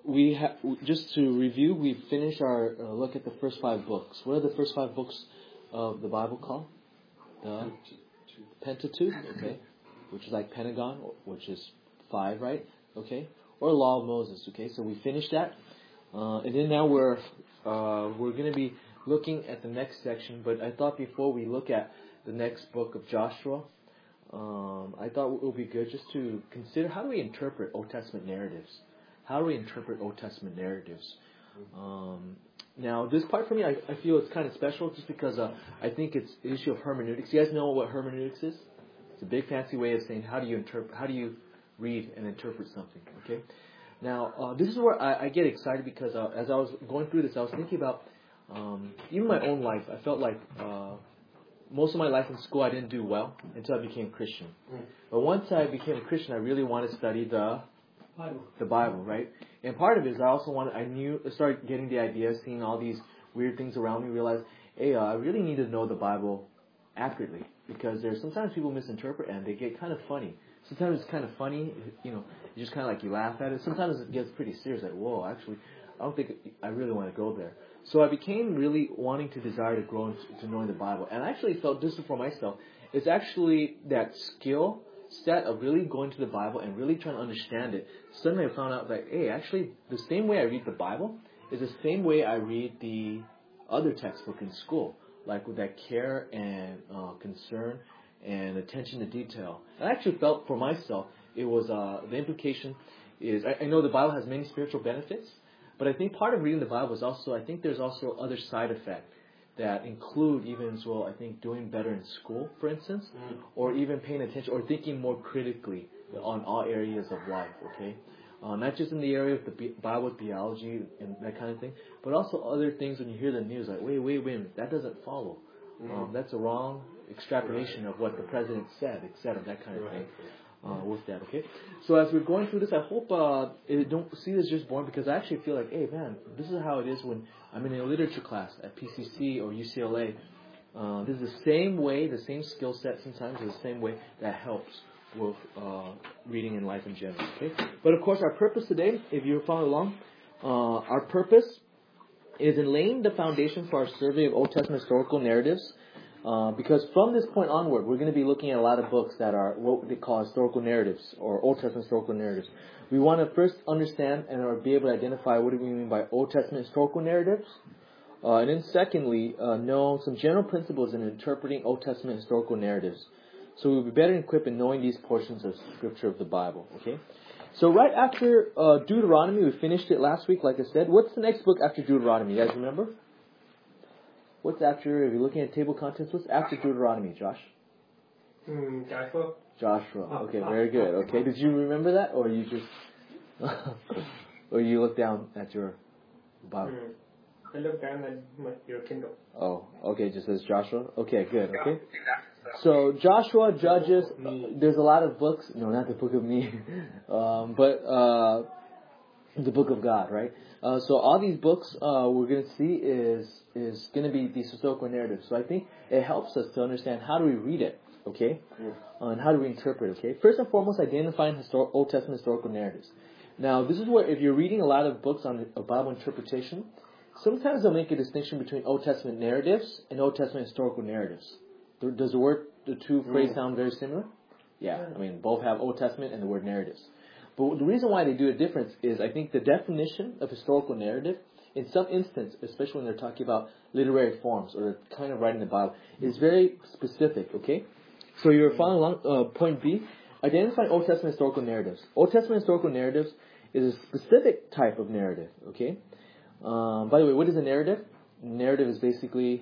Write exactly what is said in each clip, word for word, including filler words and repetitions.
we ha- just to review, we finished our uh, look at the first five books. What are the first five books of the Bible called? The Pentateuch, okay, which is like Pentagon, which is five, right? Okay, or Law of Moses, okay. So we finished that, uh, and then now we're uh, we're going to be looking at the next section. But I thought before we look at the next book of Joshua, um, I thought it would be good just to consider how do we interpret Old Testament narratives. How do we interpret Old Testament narratives? Um, now, this part for me, I, I feel it's kind of special just because uh, I think it's the issue of hermeneutics. You guys know what hermeneutics is? It's a big fancy way of saying how do you interpret, how do you read and interpret something. Okay. Now, uh, this is where I, I get excited because uh, as I was going through this, I was thinking about um, even my own life. I felt like uh, most of my life in school I didn't do well until I became Christian. But once I became a Christian, I really wanted to study the Bible. The Bible, right? And part of it is I also wanted, I knew, I started getting the idea, seeing all these weird things around me, realized, hey, uh, I really need to know the Bible accurately because there's sometimes people misinterpret and they get kind of funny. Sometimes it's kind of funny, you know, you just kind of like you laugh at it. Sometimes it gets pretty serious, like, whoa, actually, I don't think I really want to go there. So I became really wanting to desire to grow into knowing the Bible. And I actually felt this for myself. It's actually that skill set of really going to the Bible and really trying to understand it. Suddenly I found out that, hey, actually, the same way I read the Bible is the same way I read the other textbook in school, like with that care and uh, concern and attention to detail. And I actually felt for myself, it was, uh, the implication is, I, I know the Bible has many spiritual benefits, but I think part of reading the Bible is also, I think there's also other side effects that include even as well, I think, doing better in school, for instance, mm. or even paying attention or thinking more critically on all areas of life, okay? Uh, not just in the area of the Bible theology and that kind of thing, but also other things when you hear the news, like, wait, wait, wait a minute, that doesn't follow. Mm. Um, that's a wrong extrapolation of what the president said, et cetera, that kind of thing. Uh, with that, okay? So as we're going through this, I hope uh, it don't see this just boring because I actually feel like, hey, man, this is how it is when I'm in a literature class at P C C or U C L A. Uh, this is the same way, the same skill set sometimes is the same way that helps with uh, reading in life in general, okay? But of course, our purpose today, if you're following along, uh, our purpose is in laying the foundation for our survey of Old Testament historical narratives. Uh, because from this point onward, we're going to be looking at a lot of books that are what they call historical narratives or Old Testament historical narratives. We want to first understand and or be able to identify what do we mean by Old Testament historical narratives. Uh, and then secondly, uh, know some general principles in interpreting Old Testament historical narratives. So we'll be better equipped in knowing these portions of Scripture of the Bible. Okay. So right after uh, Deuteronomy, we finished it last week, like I said. What's the next book after Deuteronomy? You guys remember? What's after, if you're looking at table contents, what's after Deuteronomy, Josh? Mm, Joshua. Joshua. Okay, very good. Okay, did you remember that, or you just, or you look down at your Bible? Mm, I look down at my, your Kindle. Oh, okay, it just says Joshua. Okay, good. Okay. So Joshua, Judges. Uh, there's a lot of books. No, not the Book of Me, um, but uh, the Book of God, right? Uh, so all these books uh, we're going to see is is going to be these historical narratives. So I think it helps us to understand how do we read it, okay, uh, and how do we interpret it, okay. First and foremost, identifying histor- Old Testament historical narratives. Now, this is where if you're reading a lot of books on Bible interpretation, sometimes they'll make a distinction between Old Testament narratives and Old Testament historical narratives. Does the word, the two phrases sound very similar? Yeah, I mean, both have Old Testament and the word narratives. But the reason why they do a difference is I think the definition of historical narrative, in some instance, especially when they're talking about literary forms or kind of writing the Bible, is very specific, okay? So you're following along, uh, point B, identifying Old Testament historical narratives. Old Testament historical narratives is a specific type of narrative, okay? Um, by the way, what is a narrative? Narrative is basically...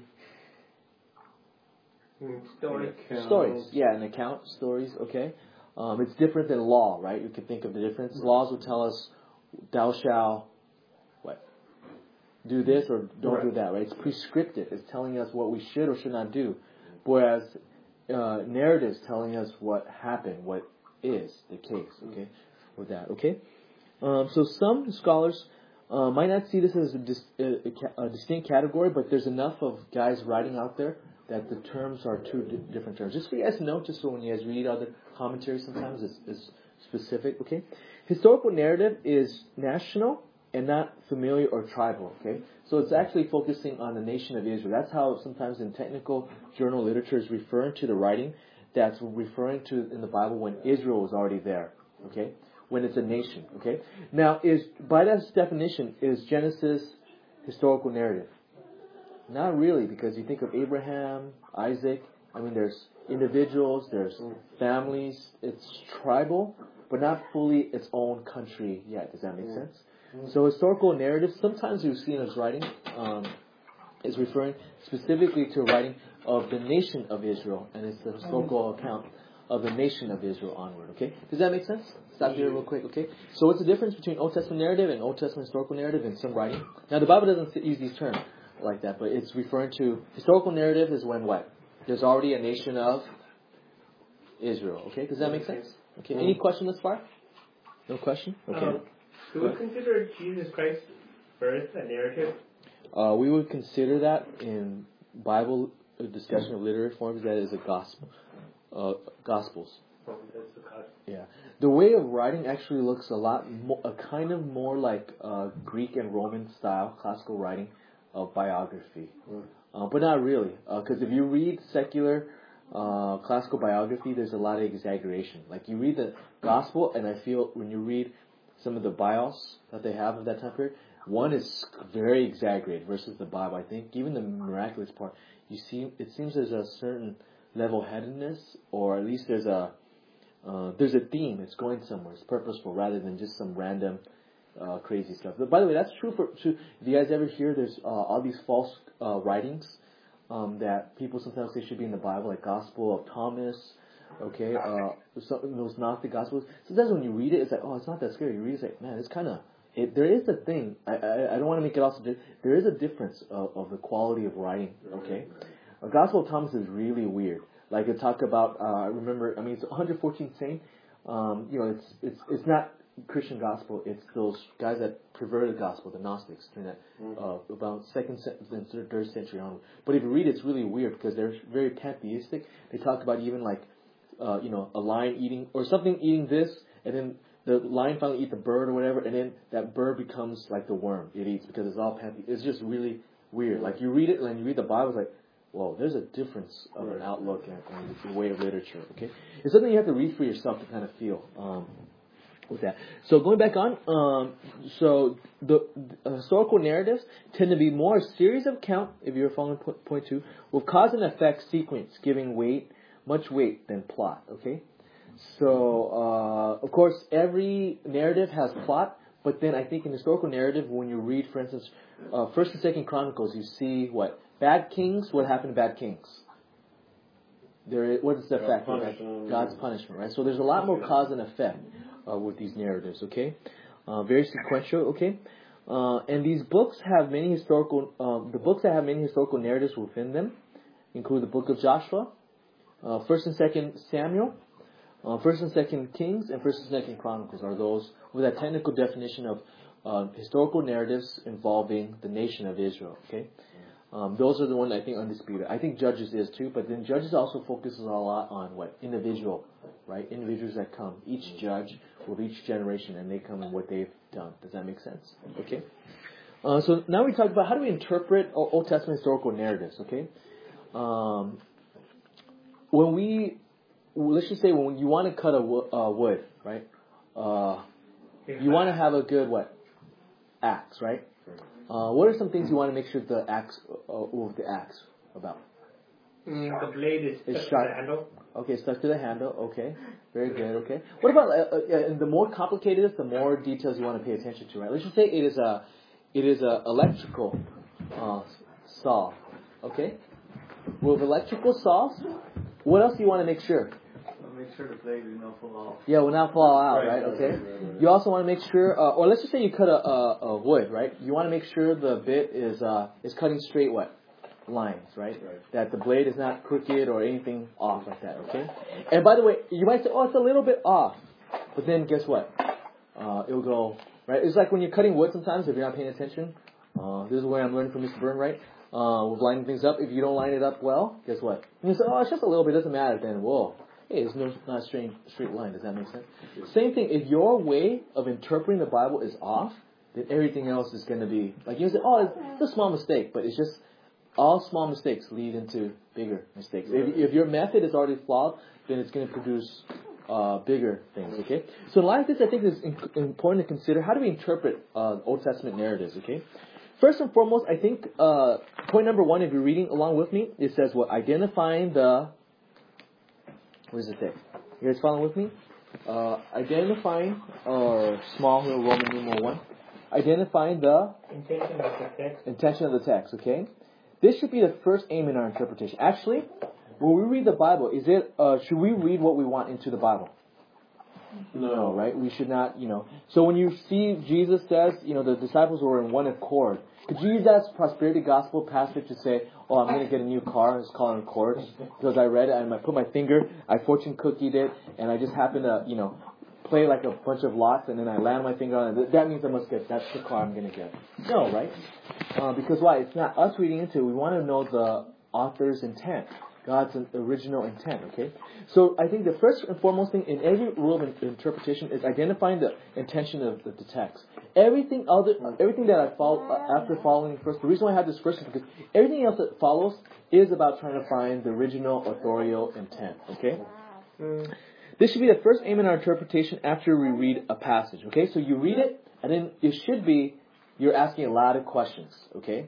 Mm, stories. Stories, yeah, an account, stories, okay? Um, it's different than law, right? You can think of the difference. Laws will tell us, thou shalt, what? Do this or don't right. do that, right? It's prescriptive. It's telling us what we should or should not do. Whereas uh, narratives telling us what happened, what is the case, okay? With that, okay? Um, so some scholars uh, might not see this as a, dis- a, a distinct category, but there's enough of guys writing out there that the terms are two di- different terms. Just for you guys to know, just so when you guys read other commentaries sometimes it's, it's specific, okay? Historical narrative is national and not familiar or tribal. Okay, so it's actually focusing on the nation of Israel. That's how sometimes in technical journal literature is referring to the writing that's referring to in the Bible when Israel was already there. Okay, when it's a nation. Okay, now is by that definition is Genesis historical narrative? Not really, because you think of Abraham, Isaac. I mean, there's individuals, there's families. It's tribal, but not fully its own country yet. Does that make Mm. sense? So historical narrative, sometimes you've seen as writing, um, is referring specifically to a writing of the nation of Israel, and it's the historical account of the nation of Israel onward. Okay, does that make sense? Stop here real quick. Okay, so what's the difference between Old Testament narrative and Old Testament historical narrative in some writing? Now the Bible doesn't use these terms like that, but it's referring to historical narrative is when what? There's already a nation of Israel. Okay, does that make sense? Okay, any question thus far? No question? Okay. Um, do we consider Jesus Christ birth a narrative? Uh, we would consider that in Bible discussion of literary forms that is a gospel, uh, gospels. Oh, that's the cause. Yeah, the way of writing actually looks a lot, mo- a kind of more like uh, Greek and Roman style classical writing of biography, uh, but not really, because uh, if you read secular uh, classical biography, there's a lot of exaggeration. Like you read the gospel, and I feel when you read some of the bios that they have of that time period, one is very exaggerated versus the Bible. I think even the miraculous part, you see, it seems there's a certain level-headedness, or at least there's a uh, there's a theme. It's going somewhere. It's purposeful rather than just some random uh, crazy stuff. But by the way, that's true for. True, if you guys ever hear there's uh, all these false uh, writings um, that people sometimes say should be in the Bible, like Gospel of Thomas. Okay, uh, some, those Gnostic Gospels. Sometimes when you read it, it's like, oh, it's not that scary. You read it, it's like, man, it's kind of. It, there is a thing. I, I I don't want to make it all subjective. There is a difference of, of the quality of writing. Okay, a Gospel of Thomas is really weird. Like it talk about. Uh, I remember. I mean, it's one hundred fourteenth saint. Um, you know, it's it's it's not Christian gospel. It's those guys that perverted the gospel, the Gnostics, during that uh, about second and third century onward. But if you read it, it's really weird because they're very pantheistic. They talk about even like, uh, you know, a lion eating or something eating this, and then the lion finally eat the bird or whatever, and then that bird becomes like the worm it eats because it's all panthe. It's just really weird. Like you read it and you read the Bible, it's like, whoa, there's a difference of an outlook and, and the way of literature. Okay, it's something you have to read for yourself to kind of feel. Um, with that. So going back on, um, so the, the historical narratives tend to be more a series of account, if you're following point, point two, with cause and effect sequence, giving weight, much weight than plot. Okay, so uh, of course every narrative has plot, but then I think in historical narrative, when you read, for instance, uh, First and Second Chronicles, you see what bad kings. What happened to bad kings? There, is, what is the effect? Right? God's punishment, right? So there's a lot more cause and effect uh, with these narratives. Okay, uh, very sequential. Okay, uh, and these books have many historical. Um, the books that have many historical narratives within them include the Book of Joshua, uh, First and Second Samuel, uh, First and Second Kings, and First and Second Chronicles. Are those with that technical definition of uh, historical narratives involving the nation of Israel? Okay. Um, those are the ones I think undisputed. I think Judges is too, but then Judges also focuses a lot on what? Individual, right? Individuals that come. Each judge with each generation, and they come and what they've done. Does that make sense? Okay. Uh, so now we talk about how do we interpret Old Testament historical narratives, okay? Um, when we, let's just say when you want to cut a wo- uh, wood, right? Uh, you want to have a good, what? Axe, right? Uh, what are some things you want to make sure the axe, uh, with the axe about? Mm, the blade is It's stuck sharp. to the handle. Okay, stuck to the handle. Okay, very good. Okay, what about uh, uh, and the more complicated it is, the more details you want to pay attention to, right? Let's just say it is a, it is a electrical uh, saw. Okay, with electrical saws, what else do you want to make sure? Make sure the blade will not fall off. Yeah, will not fall out, Right, right? right, Okay. right, right, right. You also want to make sure, uh, or let's just say you cut a, a, a wood, right? You want to make sure the bit is uh, is cutting straight what lines, right? Right. That the blade is not crooked or anything off like that. Okay. And by the way, you might say, oh, it's a little bit off, but then guess what? Uh, it'll go right. It's like when you're cutting wood. Sometimes if you're not paying attention, uh, this is where I'm learning from Mister Byrne, right? Uh, with lining things up. If you don't line it up well, guess what? And you say, oh, it's just a little bit. Doesn't matter. Then whoa. Hey, it's no, not a straight, straight line. Does that make sense? Same thing. If your way of interpreting the Bible is off, then everything else is going to be, like you say, oh, it's, it's a small mistake, but it's just, all small mistakes lead into bigger mistakes. If, if your method is already flawed, then it's going to produce uh, bigger things, okay? So in light of this, I think it's in, important to consider, how do we interpret uh, Old Testament narratives, okay? First and foremost, I think uh, point number one, if you're reading along with me, it says what? Identifying the, what does it say? You guys following with me? Uh, identifying, or small little Roman numeral one, identifying the intention of the text. Intention of the text, okay? This should be the first aim in our interpretation. Actually, when we read the Bible, is it uh, should we read what we want into the Bible? No. no, right? We should not, you know. So when you see Jesus says, you know, the disciples were in one accord, could you use that prosperity gospel passage to say, oh, I'm going to get a new car, it's called an Accord, because I read it, and I put my finger, I fortune cookied it, and I just happened to, you know, play like a bunch of lots, and then I land my finger on it. That means I must get, that's the car I'm going to get. No, right? Uh, because why? It's not us reading into it. We want to know the author's intent. God's original intent, okay? So I think the first and foremost thing in every rule of interpretation is identifying the intention of the, the text. Everything other, everything that I follow, uh, after following first, the reason why I have this first is because everything else that follows is about trying to find the original authorial intent, okay? Mm. This should be the first aim in our interpretation after we read a passage, okay? So you read it, and then it should be, you're asking a lot of questions, okay?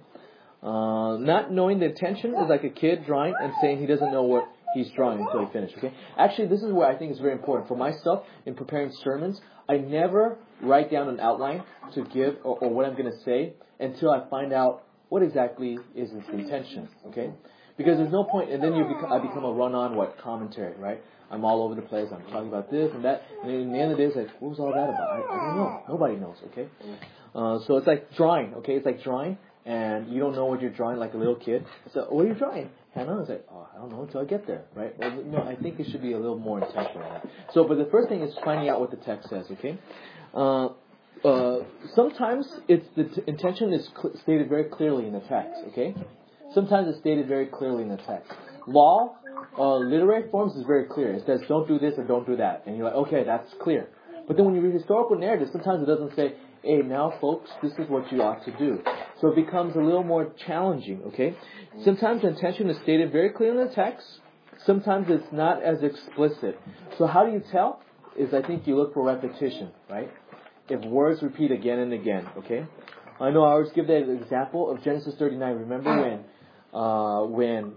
Uh, not knowing the intention is like a kid drawing and saying he doesn't know what he's drawing until he finishes, okay? Actually, this is where I think is very important. For myself, in preparing sermons, I never write down an outline to give or, or what I'm going to say until I find out what exactly is its intention, okay? Because there's no point, and then you become, I become a run-on, what, commentary, right? I'm all over the place, I'm talking about this and that, and then in the end of the day, it's like, what was all that about? I, I don't know. Nobody knows, okay? Uh, so it's like drawing, okay? It's like drawing, and you don't know what you're drawing like a little kid. So, what are you drawing? Hannah is like, oh, I don't know until I get there, right? Well, no, I think it should be a little more intentional than that. So, but the first thing is finding out what the text says, okay? Uh, uh, sometimes it's the t- intention is cl- stated very clearly in the text, okay? Sometimes it's stated very clearly in the text. Law, uh, literary forms is very clear. It says, don't do this or don't do that. And you're like, okay, that's clear. But then when you read historical narratives, sometimes it doesn't say, hey, now folks, this is what you ought to do. So it becomes a little more challenging, okay? Sometimes the intention is stated very clearly in the text. Sometimes it's not as explicit. So how do you tell? Is I think you look for repetition, right? If words repeat again and again, okay? I know I always give that example of Genesis thirty-nine. Remember when uh, when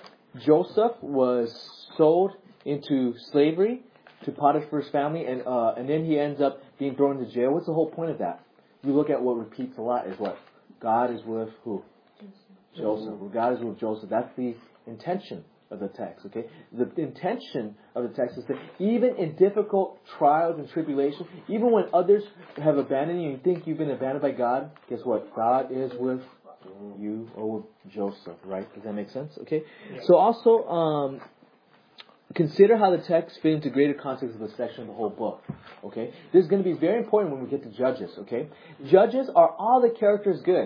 Joseph was sold into slavery to Potiphar's family, and uh, and then he ends up being thrown into jail. What's the whole point of that? You look at what repeats a lot is what? God is with who? Joseph. Joseph. God is with Joseph. That's the intention of the text, okay? The intention of the text is that even in difficult trials and tribulations, even when others have abandoned you and you think you've been abandoned by God, guess what? God is with you or with Joseph, right? Does that make sense? Okay? Yeah. So also, um, consider how the text fit into greater context of the section of the whole book. Okay? This is going to be very important when we get to Judges, okay? Judges, are all the characters good?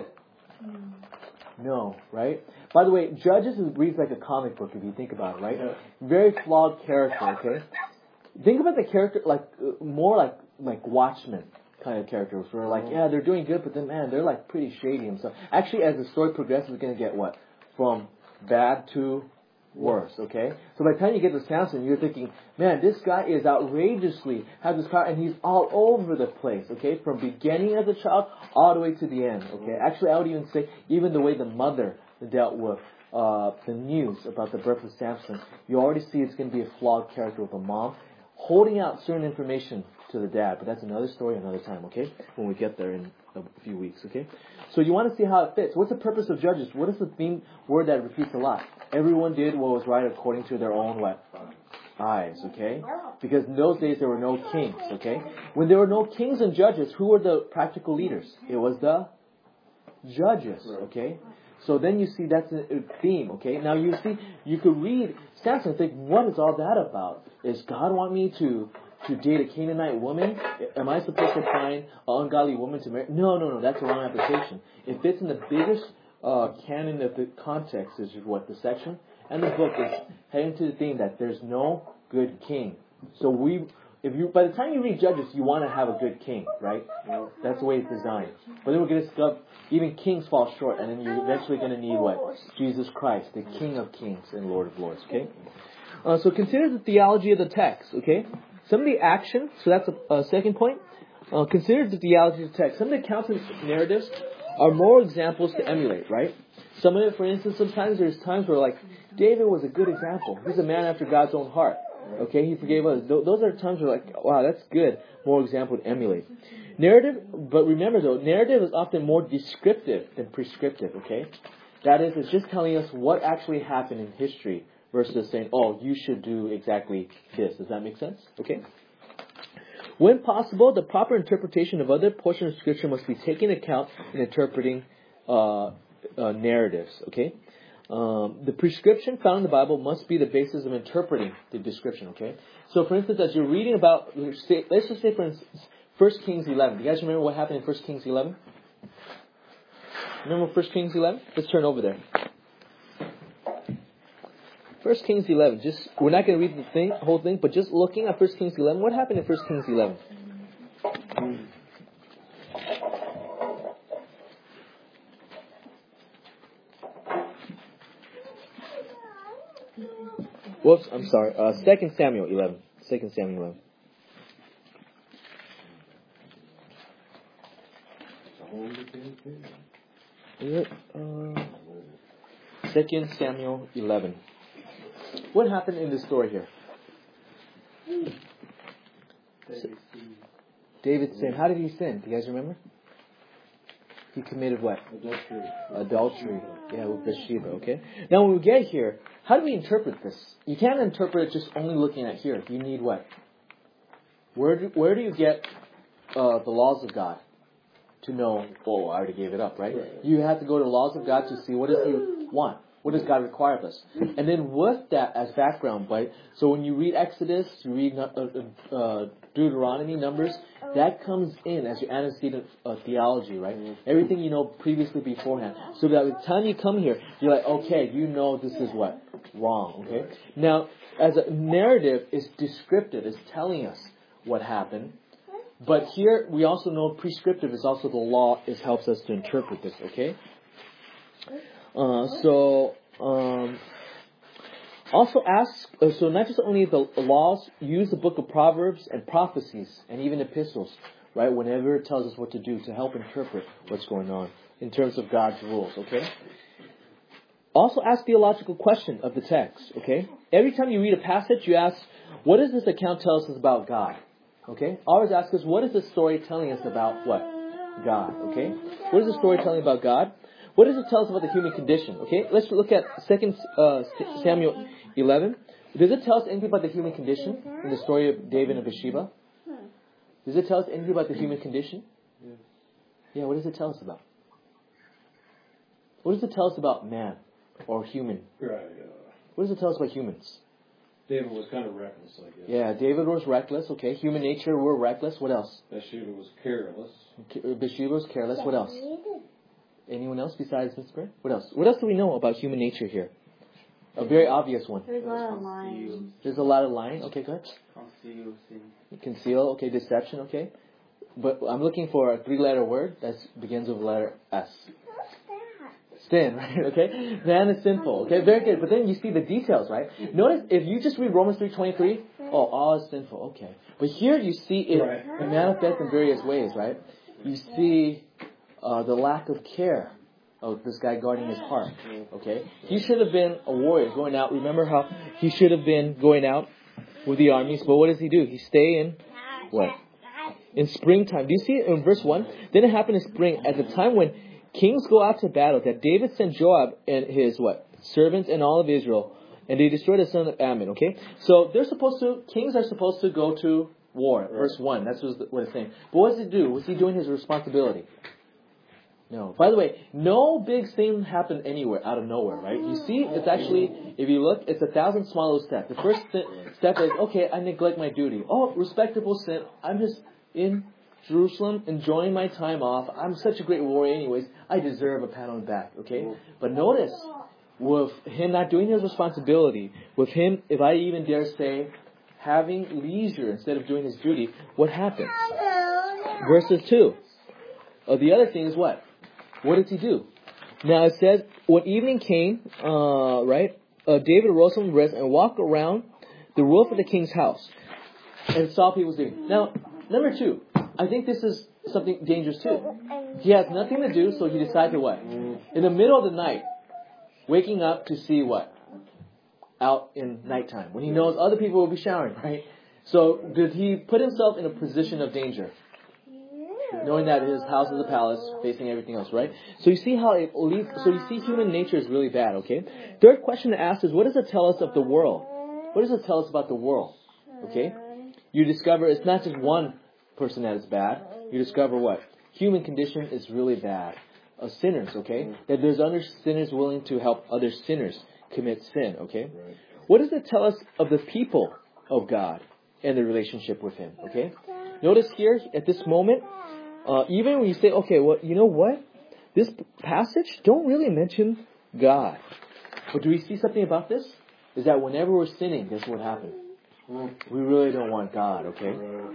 No, right? By the way, Judges reads like a comic book if you think about it, right? Very flawed character, okay? Think about the character like uh, more like like Watchmen kind of characters where like, yeah, they're doing good, but then man, they're like pretty shady and stuff. Actually, as the story progresses, it's going to get what? From bad to worse, okay? So by the time you get to Samson, you're thinking, man, this guy is outrageously, has this car, and he's all over the place, okay? From beginning as a child all the way to the end, okay? Actually, I would even say, even the way the mother dealt with uh, the news about the birth of Samson, you already see it's going to be a flawed character with a mom holding out certain information to the dad, but that's another story another time, okay? When we get there in a few weeks, okay? So you want to see how it fits. What's the purpose of Judges? What is the theme word that repeats a lot? Everyone did what was right according to their own what? Eyes, okay? Because in those days there were no kings, okay? When there were no kings and judges, who were the practical leaders? It was the judges, okay? So then you see that's a theme, okay? Now you see, you could read Samson and think, what is all that about? Does God want me to to date a Canaanite woman? Am I supposed to find an ungodly woman to marry? No, no, no, that's the wrong application. It fits in the biggest uh, canon of the context, is what the section and the book is heading to the theme that there's no good king. So we, if you by the time you read Judges, you want to have a good king, right? That's the way it's designed. But then we're going to discover even kings fall short, and then you're eventually going to need what? Jesus Christ, the King of Kings and Lord of Lords. Okay. Uh, so consider the theology of the text. Okay. Some of the action. So that's a, a second point. Uh, consider the theology of the text. Some of the accounts and narratives are more examples to emulate, right? Some of it, for instance, sometimes there's times where, like, David was a good example. He's a man after God's own heart. Okay, he forgave us. Th- those are times where, like, wow, that's good. More example to emulate. Narrative, but remember though, narrative is often more descriptive than prescriptive. Okay, that is, it's just telling us what actually happened in history versus saying, oh, you should do exactly this. Does that make sense? Okay. When possible, the proper interpretation of other portions of Scripture must be taken into account in interpreting uh, uh, narratives. Okay, um, the prescription found in the Bible must be the basis of interpreting the description. Okay, so for instance, as you're reading about, let's just say for instance, First Kings eleven. Do you guys remember what happened in First Kings eleven? Remember First Kings eleven? Let's turn over there. First Kings eleven. Just we're not going to read the thing, whole thing, but just looking at First Kings eleven. What happened in First Kings eleven? Whoops, I'm sorry. Uh, Second Samuel eleven. Second Samuel eleven. Is it? Uh, Second Samuel eleven. What happened in this story here? David sinned. How did he sin? Do you guys remember? He committed what? Adultery. Adultery. Yeah, with Bathsheba. Okay. Now when we get here, how do we interpret this? You can't interpret it just only looking at here. You need what? Where do, where do you get uh, the laws of God to know? Oh, I already gave it up, right? right? You have to go to the laws of God to see what does He want. What does God require of us? And then with that as background, right? So when you read Exodus, you read uh, uh, Deuteronomy, Numbers, that comes in as your antecedent uh, theology, right? Everything you know previously beforehand. So that by the time you come here, you're like, okay, you know this is what? Wrong, okay? Now, as a narrative, it's descriptive. It's telling us what happened. But here, we also know prescriptive is also the law. It helps us to interpret this, okay? Uh, so, um, also ask, uh, so not just only the laws, use the book of Proverbs and prophecies and even epistles, right? Whenever it tells us what to do to help interpret what's going on in terms of God's rules, okay? Also ask theological question of the text, okay? Every time you read a passage, you ask, what does this account tell us about God? Okay? Always ask us, what is this story telling us about what? God, okay? What is the story telling about God? What does it tell us about the human condition? Okay, let's look at Second uh, Samuel eleven. Does it tell us anything about the human condition in the story of David and Bathsheba? Does it tell us anything about the human condition? Yeah, what does it tell us about? What does it tell us about man or human? Right. Uh, what does it tell us about humans? David was kind of reckless, I guess. Yeah, David was reckless. Okay, human nature, we're reckless. What else? Bathsheba was careless. Bathsheba was careless. What else? Anyone else besides Miss Gray? What else? What else do we know about human nature here? A very obvious one. There's a lot of lying. There's a lot of lying. Okay, go ahead. Conceal sin. Conceal. Okay, deception. Okay. But I'm looking for a three-letter word that begins with the letter S. Sin, right? Okay. Man is sinful. Okay, very good. But then you see the details, right? Notice if you just read Romans three twenty-three, oh, all is sinful. Okay. But here you see it Right. manifest in various ways, right? You see Uh, the lack of care of this guy guarding his heart. Okay, he should have been a warrior going out. Remember how he should have been going out with the armies, but what does he do? He stay in what? In springtime. Do you see it in verse one? Then it happened in spring, at the time when kings go out to battle, that David sent Joab and his what? Servants and all of Israel, and they destroyed the son of Ammon. Okay, so they're supposed to. Kings are supposed to go to war. Verse one. That's what it's saying. But what does he do? What's he doing? His responsibility. No. By the way, no big thing happened anywhere, out of nowhere, right? You see, it's actually, if you look, it's a thousand small little steps. The first th- step is, okay, I neglect my duty. Oh, respectable sin. I'm just in Jerusalem enjoying my time off. I'm such a great warrior anyways. I deserve a pat on the back, okay? But notice, with him not doing his responsibility, with him, if I even dare say, having leisure instead of doing his duty, what happens? Verses two. Uh, the other thing is what? What does he do? Now it says, when evening came, uh, right, uh, David arose from rest and walked around the roof of the king's house and saw people doing. Now, number two, I think this is something dangerous too. He has nothing to do, so he decides to what? In the middle of the night, waking up to see what? Out in nighttime, when he knows other people will be showering, right? So did he put himself in a position of danger? Knowing that his house is a palace, facing everything else, right? So you see how it leads, so you see human nature is really bad, okay? Third question to ask is, what does it tell us of the world? What does it tell us about the world? Okay? You discover it's not just one person that is bad. You discover what? Human condition is really bad. Uh, sinners, okay? That there's other sinners willing to help other sinners commit sin, okay? What does it tell us of the people of God and the relationship with Him, okay? Notice here, at this moment, uh, even when you say, okay, well, you know what? This passage don't really mention God. But do we see something about this? Is that whenever we're sinning, this is what happens. We really don't want God, okay?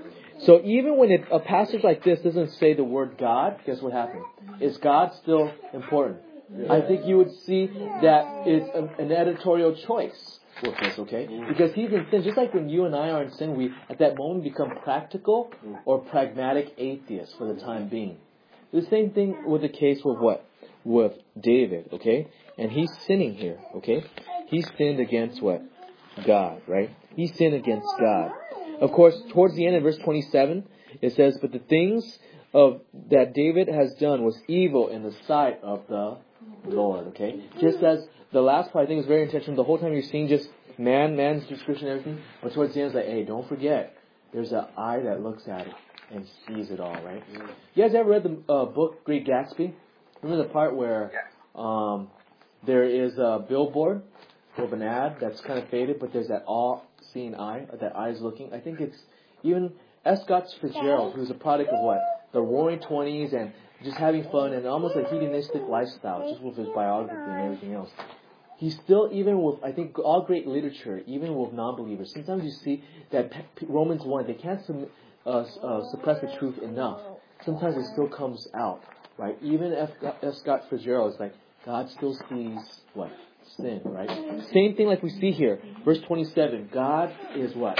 So even when it, a passage like this doesn't say the word God, guess what happens? Is God still important? I think you would see that it's a, an editorial choice with this, okay? Because he's in sin. Just like when you and I are in sin, we at that moment become practical or pragmatic atheists for the time being. The same thing with the case with what? With David, okay? And he's sinning here, okay? He sinned against what? God, right? He sinned against God. Of course, towards the end of verse twenty-seven, it says, but the things of that David has done was evil in the sight of the Lord, okay? Just as the last part, I think, is very intentional. The whole time you're seeing just man, man's description and everything, but towards the end, it's like, hey, don't forget, there's an eye that looks at it and sees it all, right? You guys ever read the uh, book Great Gatsby? Remember the part where um, there is a billboard of an ad that's kind of faded, but there's that all-seeing eye, that eye's looking. I think it's even S. Scott Fitzgerald, who's a product of what? The roaring twenties and just having fun and almost a hedonistic lifestyle, just with his biography and everything else. He's still, even with, I think, all great literature, even with non-believers, sometimes you see that Romans one, they can't sum, uh, uh, suppress the truth enough. Sometimes it still comes out, right? Even F. F. Scott Fitzgerald is like, God still sees what? Sin, right? Same thing like we see here. Verse twenty-seven, God is what?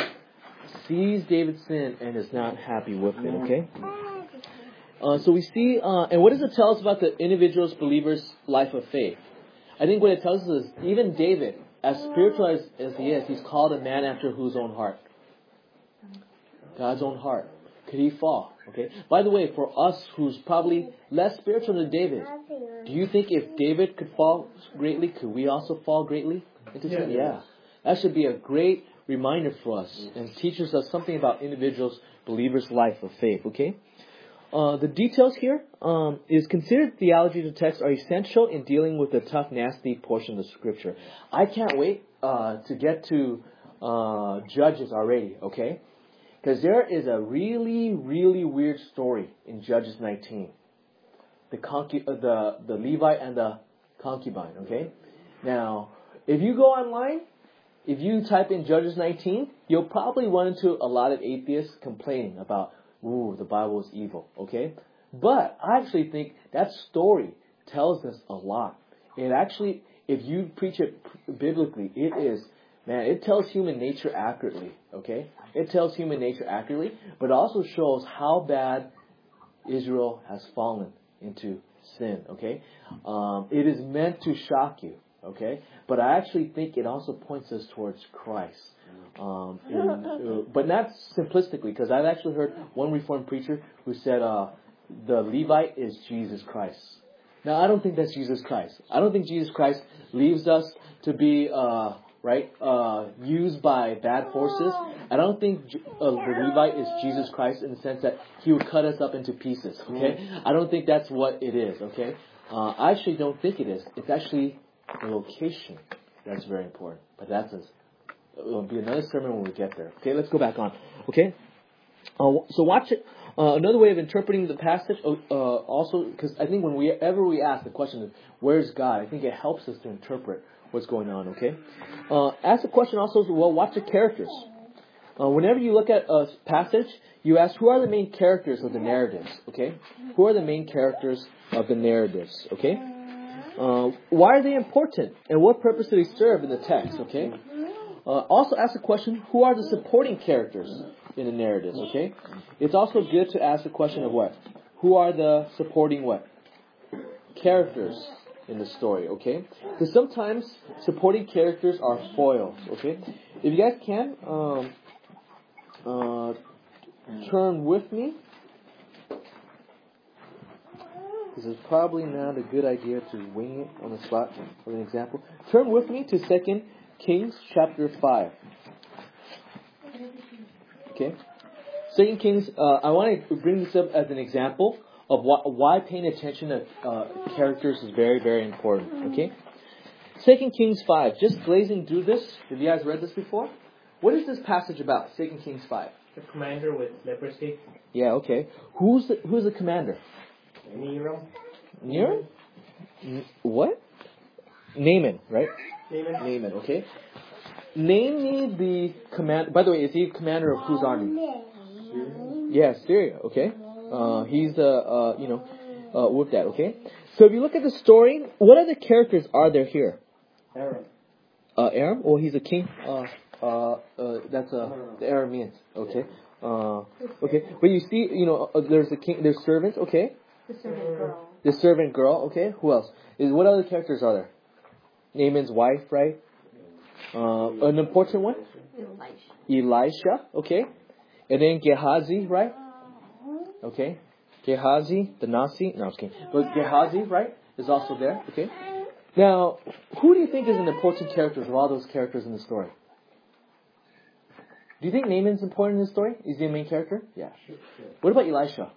Sees David's sin and is not happy with it, okay? Uh, so we see, uh, and what does it tell us about the individual's believer's life of faith? I think what it tells us is, even David, as spiritual as, as he is, he's called a man after whose own heart? God's own heart. Could he fall? Okay. By the way, for us who's probably less spiritual than David, do you think if David could fall greatly, could we also fall greatly into sin? Yeah. yeah. That should be a great reminder for us and teaches us something about individuals, believers' life of faith. Okay. Uh, the details here um, is considered theology of the text are essential in dealing with the tough, nasty portion of the Scripture. I can't wait uh, to get to uh, Judges already. Okay. Because there is a really, really weird story in Judges nineteen. The concu- uh, the the Levite and the concubine, okay? Now, if you go online, if you type in Judges nineteen, you'll probably run into a lot of atheists complaining about, ooh, the Bible is evil, okay? But I actually think that story tells us a lot. It actually, if you preach it biblically, it is... Man, it tells human nature accurately, okay? It tells human nature accurately, but it also shows how bad Israel has fallen into sin, okay? Um, it is meant to shock you, okay? But I actually think it also points us towards Christ. Um, in, uh, but not simplistically, because I've actually heard one Reformed preacher who said uh, the Levite is Jesus Christ. Now, I don't think that's Jesus Christ. I don't think Jesus Christ leaves us to be... Uh, right, uh, used by bad forces. I don't think uh, the Levite is Jesus Christ in the sense that he would cut us up into pieces, okay? I don't think that's what it is, okay? Uh, I actually don't think it is. It's actually the location that's very important. But that's a, it'll be another sermon when we get there. Okay, let's go back on. Okay? Uh, so watch it. Uh, another way of interpreting the passage, uh, also, because I think whenever we ask the question of where's God, I think it helps us to interpret what's going on, okay? Uh, ask the question also, well, watch the characters. Uh, whenever you look at a passage, you ask, who are the main characters of the narratives? Okay? Who are the main characters of the narratives? Okay? Uh, why are they important? And what purpose do they serve in the text? Okay? Uh, also ask the question, who are the supporting characters in the narratives? Okay? It's also good to ask the question of what? Who are the supporting what? Characters in the story, okay? Because sometimes supporting characters are foils, okay? If you guys can, um, uh, turn with me. This is probably not a good idea to wing it on the spot for an example. Turn with me to Second Kings chapter five. Okay? Second Kings, uh, I want to bring this up as an example of why, why paying attention to uh, characters is very, very important. Okay? Second Kings five. Just glazing through this. Have you guys read this before? What is this passage about? Second Kings five. The commander with leprosy. Yeah, okay. Who's the, who's the commander? Nero. Nero? N- what? Naaman, right? Naaman. Naaman, okay. Name me the command. By the way, is he commander of whose army? Syria? Yeah, Syria, okay. Uh, he's the, uh, you know, uh, with that, okay. So if you look at the story, what other characters are there here? Aaron. Uh, Aram? Well, he's a king. Uh, uh, uh, that's uh, the Arameans, okay. Uh, okay. But you see, you know, uh, there's a king. There's servants, okay. The servant girl. The servant girl, okay. Who else? Is what other characters are there? Naaman's wife, right? Uh, an important one. Elisha. Elisha, okay. And then Gehazi, right? Okay. Gehazi, the Nasi, no, I was kidding. But Gehazi, right, is also there, okay. Now, who do you think is an important character of all those characters in the story? Do you think Naaman's important in the story? Is he a main character? Yeah. What about Elisha?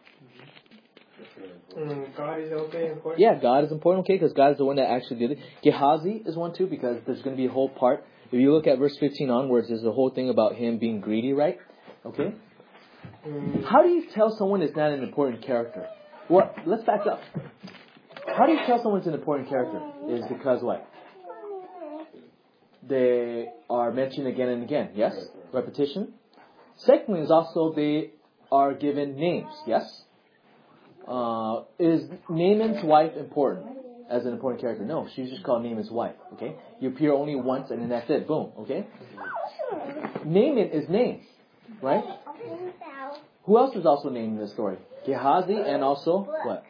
Mm, God is also important. Yeah, God is important, okay, because God is the one that actually did it. Gehazi is one too, because there's going to be a whole part. If you look at verse fifteen onwards, there's a whole thing about him being greedy, right? Okay. Mm. How do you tell someone is not an important character? Well, let's back up. How do you tell someone's an important character? Is because what? They are mentioned again and again, yes? Repetition. Secondly is also they are given names, yes? Uh, is Naaman's wife important as an important character? No, she's just called Naaman's wife, okay? You appear only once and then that's it, boom, okay? Naaman is named, right? Who else is also named in this story? Gehazi and also what?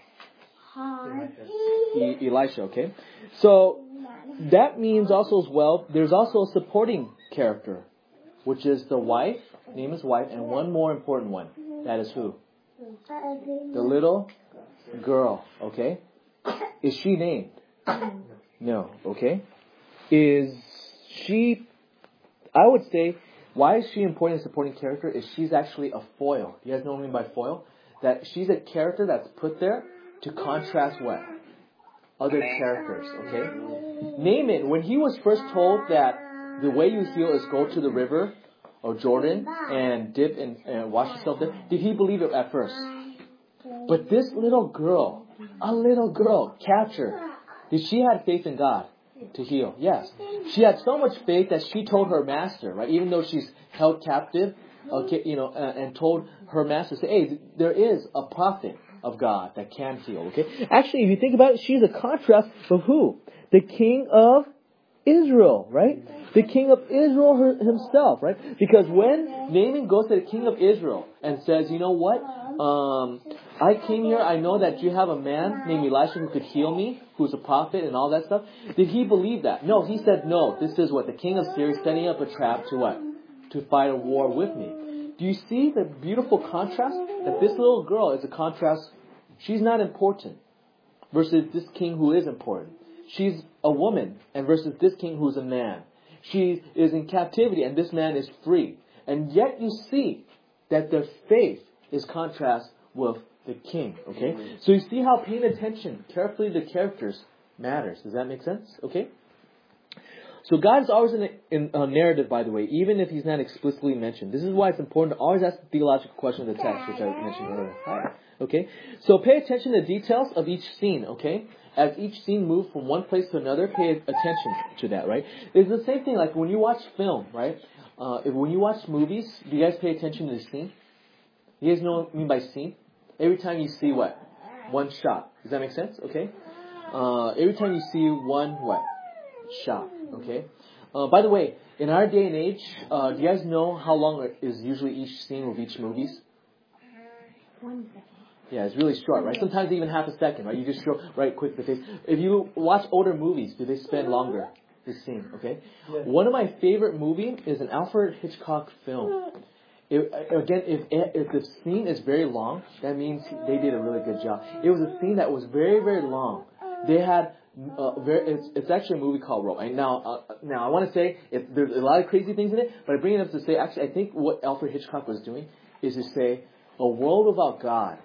E- Elisha, okay? So, that means also as well, there's also a supporting character, which is the wife, Naaman's wife, and one more important one. That is who? The little girl, okay? Is she named? No, okay? Is she, I would say, why is she important as a supporting character? Is she's actually a foil. You guys know what I mean by foil? That she's a character that's put there to contrast what? Other characters, okay? Naaman, when he was first told that the way you heal is go to the river or Jordan and dip and, and wash yourself there, did he believe it at first? But this little girl, a little girl, captured, did she have faith in God to heal? Yes. She had so much faith that she told her master, right? Even though she's held captive, okay, you know, uh, and told her master, say, hey, there is a prophet of God that can heal, okay? Actually, if you think about it, she's a contrast of who? The king of Israel, right? The king of Israel her, himself, right? Because when Naaman goes to the king of Israel and says, you know what? Um, I came here, I know that you have a man named Elisha who could heal me, who's a prophet and all that stuff. Did he believe that? No, he said, no, this is what? The king of Syria is setting up a trap to what? To fight a war with me. Do you see the beautiful contrast? That this little girl is a contrast. She's not important versus this king who is important. She's a woman and versus this king who's a man. She is in captivity and this man is free. And yet you see that their faith is contrast with the king. Okay? So you see how paying attention carefully to characters matters. Does that make sense? Okay? So God is always in a, in a narrative, by the way, even if He's not explicitly mentioned. This is why it's important to always ask the theological question of the text, which I mentioned earlier. Hi. Okay? So pay attention to the details of each scene, okay? As each scene moves from one place to another, pay attention to that, right? It's the same thing like when you watch film, right? uh, if when you watch movies, do you guys pay attention to the scene? You guys know what I mean by scene? Every time you see what? One shot. Does that make sense? Okay. Uh, every time you see one what? Shot. Okay. Uh, by the way, in our day and age, uh, do you guys know how long is usually each scene of each movies? One second. Yeah, it's really short, right? Sometimes even half a second, right? You just show right quick the face. If you watch older movies, do they spend longer? This scene, okay? Yeah. One of my favorite movies is an Alfred Hitchcock film. It, again, if if the scene is very long, that means they did a really good job. It was a scene that was very, very long. They had uh, very. It's, it's actually a movie called Rope. And now, uh, now I want to say it, there's a lot of crazy things in it, but I bring it up to say actually, I think what Alfred Hitchcock was doing is to say a world without God.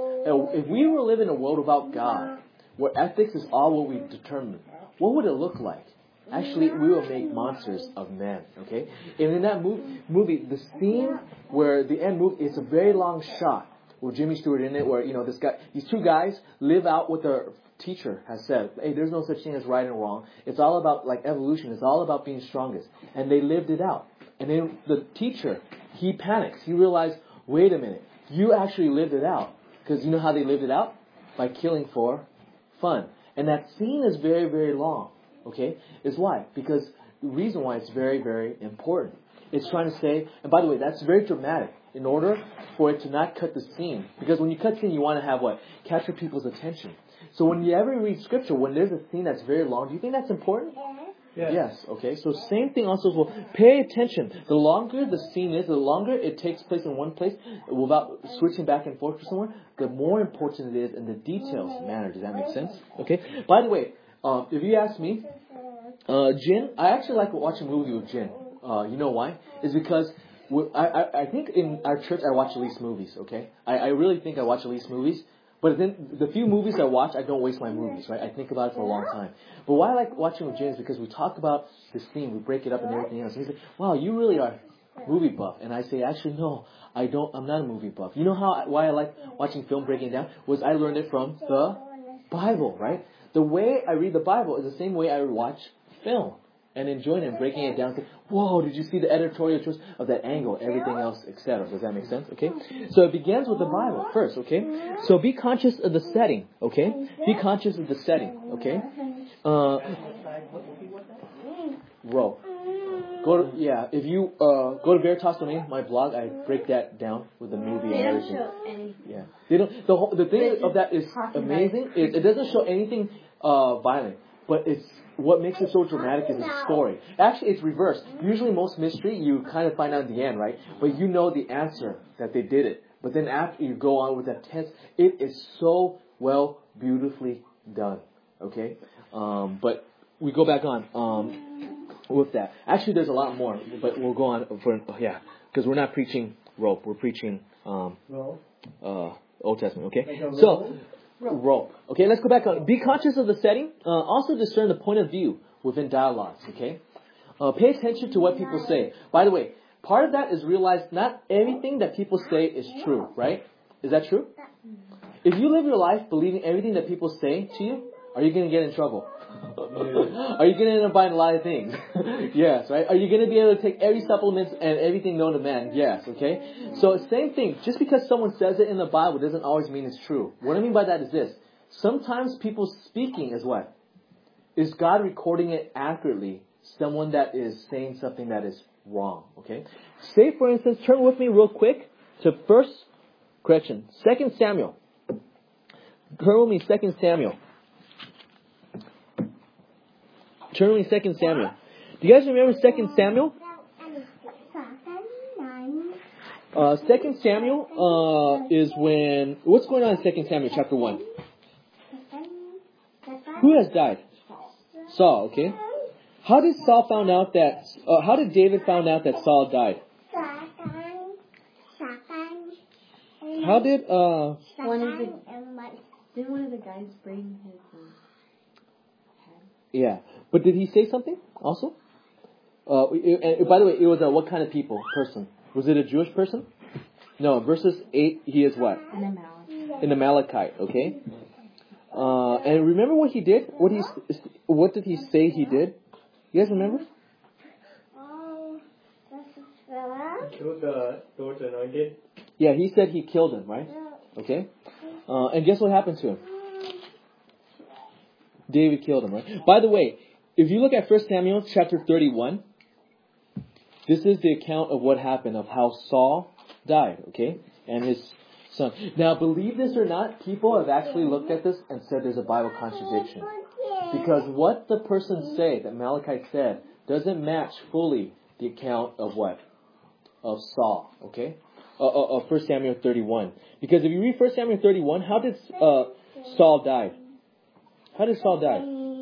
If we were living in a world without God, where ethics is all what we determine, what would it look like? Actually, we will make monsters of men, okay? And in that movie, movie, the scene where the end movie, it's a very long shot with Jimmy Stewart in it, where, you know, this guy, these two guys live out what their teacher has said. Hey, there's no such thing as right and wrong. It's all about, like, evolution. It's all about being strongest. And they lived it out. And then the teacher, he panics. He realized, wait a minute, you actually lived it out. Because you know how they lived it out? By killing for fun. And that scene is very, very long. Okay? Is why? Because the reason why it's very, very important. It's trying to say, and by the way, that's very dramatic. In order for it to not cut the scene. Because when you cut scene, you want to have what? Capture people's attention. So when you ever read scripture, when there's a scene that's very long, do you think that's important? Yeah. Yes, okay. So same thing also as well. Pay attention. The longer the scene is, the longer it takes place in one place without switching back and forth to somewhere, the more important it is and the details matter. Does that make sense? Okay. By the way, uh, if you ask me, uh, Jin, I actually like watching movies with Jin. Uh, you know why? It's because I, I, I think in our church I watch at least movies, okay? I, I really think I watch at least movies. But then the few movies I watch, I don't waste my movies, right? I think about it for a long time. But why I like watching with Jin is because we talk about this theme, we break it up and everything else. And he's like, wow, you really are movie buff. And I say, actually, no, I don't, I'm not a movie buff. You know how why I like watching film breaking down? Was I learned it from the Bible, right? The way I read the Bible is the same way I watch film. And enjoying it and breaking it down. Say, whoa, did you see the editorial choice of that angle, everything else, et cetera. Does that make sense? Okay? So it begins with the Bible first, okay? So be conscious of the setting, okay? Be conscious of the setting, okay? Uh, row. Go to, yeah, if you uh, go to Veritas Domain, my blog, I break that down with the movie They and don't everything. show anything. Yeah. They don't, the, whole, the thing of that is amazing. Is it doesn't show anything uh, violent, but it's what makes it so dramatic is the story. Actually, it's reversed. Usually most mystery, you kind of find out at the end, right? But you know the answer, that they did it. But then after you go on with that test, it is so well, beautifully done. Okay? Um, but we go back on um, with that. Actually, there's a lot more, but we'll go on for, yeah, because we're not preaching rope. We're preaching um, uh, Old Testament, okay? So, rope. Okay, let's go back on. Be conscious of the setting. Uh, also discern the point of view within dialogues. Okay, uh, pay attention to what people say. By the way, part of that is realize not everything that people say is true. Right? Is that true? If you live your life believing everything that people say to you, are you going to get in trouble? Are you going to end up buying a lot of things? Yes, right? Are you going to be able to take every supplement and everything known to man? Yes, okay? So same thing. Just because someone says it in the Bible doesn't always mean it's true. What I mean by that is this. Sometimes people speaking is what? Is God recording it accurately? Someone that is saying something that is wrong, okay? Say, for instance, turn with me real quick to first, correction, Second Samuel. Turn with me Second Samuel. Turn with me Second Samuel. Do you guys remember Second Samuel? Uh, Second Samuel uh, is when... What's going on in Second Samuel chapter one? Who has died? Saul, okay. How did Saul found out that... Uh, how did David found out that Saul died? How did... Uh, One of the... Didn't one of the guys bring his... Um, yeah. But did he say something also? Uh, it, and by the way, it was a what kind of people, person? Was it a Jewish person? No, verses eight, he is what? An Amalekite. An Amalekite, okay? Uh, and remember what he did? What he, what did he say he did? You guys remember? killed the Lord's anointed? Yeah, he said he killed him, right? Okay. Uh, and guess what happened to him? David killed him, right? By the way, if you look at First Samuel chapter thirty-one, this is the account of what happened, of how Saul died, okay? And his son. Now, believe this or not, people have actually looked at this and said there's a Bible contradiction. Because what the person say, that Malachi said, doesn't match fully the account of what? Of Saul, okay? Uh, uh, uh, First Samuel thirty-one. Because if you read First Samuel thirty-one, how did uh, Saul die? How did Saul die?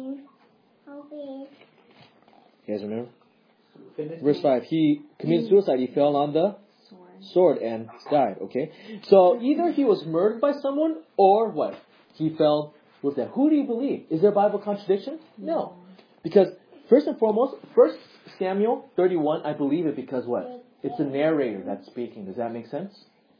You guys remember? Verse five. He committed suicide. He fell on the sword and died, okay? So either he was murdered by someone or what? He fell with that. Who do you believe? Is there a Bible contradiction? No. Because first and foremost, First Samuel thirty-one, I believe it because what? It's the narrator that's speaking. Does that make sense?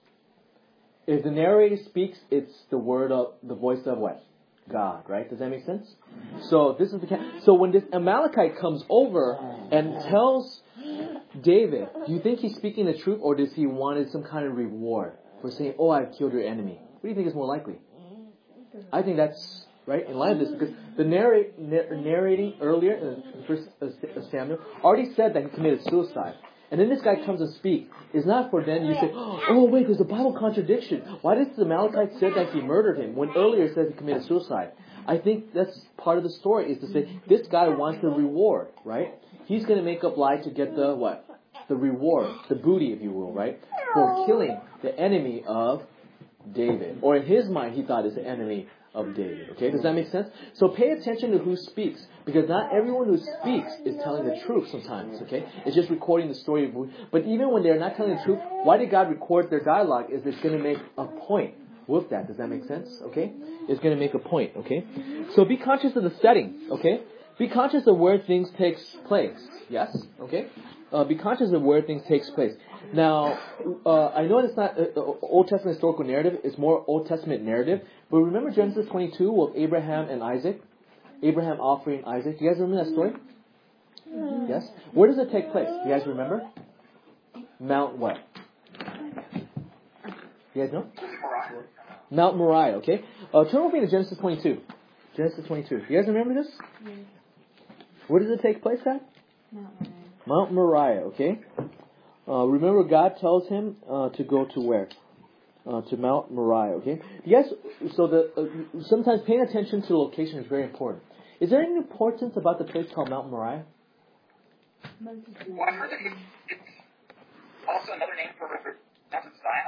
If the narrator speaks, it's the word of, the voice of what? God, right? Does that make sense? So this is the so when this Amalekite comes over and tells David, do you think he's speaking the truth, or does he wanted some kind of reward for saying, "Oh, I've killed your enemy"? What do you think is more likely? I think that's right in line of this, because the narrate, nar- narrating earlier in First Samuel already said that he committed suicide. And then this guy comes and speaks. It's not for then you say, oh wait, there's a Bible contradiction. Why does the Amalekite say that he murdered him when earlier it says he committed suicide? I think that's part of the story, is to say this guy wants the reward, right? He's going to make up lie to get the what? The reward, the booty, if you will, right? For killing the enemy of David. Or in his mind, he thought it's the enemy of David. Okay, does that make sense? So pay attention to who speaks, because not everyone who speaks is telling the truth sometimes. Okay, it's just recording the story of. But even when they're not telling the truth, why did God record their dialogue? Is it's going to make a point with that. Does that make sense? Okay, it's going to make a point. Okay, so be conscious of the setting. Okay, be conscious of where things takes place. Yes. Okay. Uh, be conscious of where things takes place. Now, uh, I know it's not uh, Old Testament historical narrative; it's more Old Testament narrative. But remember Genesis twenty-two with Abraham and Isaac, Abraham offering Isaac. Do you guys remember that story? Mm-hmm. Yes. Where does it take place? Do you guys remember? Mount what? You guys know? Mount Moriah. Okay. Uh, turn with me to Genesis twenty-two. Genesis twenty-two. You guys remember this? Mm-hmm. Where does it take place at? Mount Moriah. Mount Moriah, okay? Uh, remember, God tells him uh, to go to where? Uh, to Mount Moriah, okay? Yes, so the uh, sometimes paying attention to the location is very important. Is there any importance about the place called Mount Moriah? Well, I've heard that it's also another name for Mount